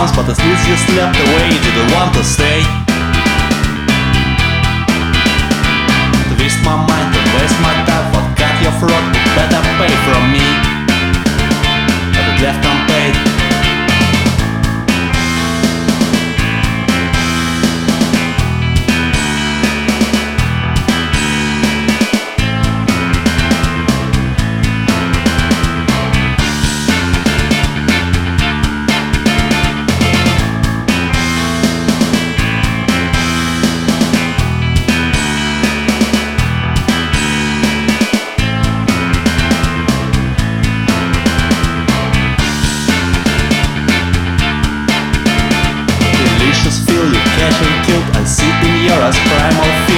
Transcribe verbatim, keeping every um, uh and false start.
once, but at least you slept away. You didn't want to stay. Twist my mind, to waste my time, but cut your throat, you better pay from me. But it left unpaid. Feel you catch and killed, I see in your eyes primal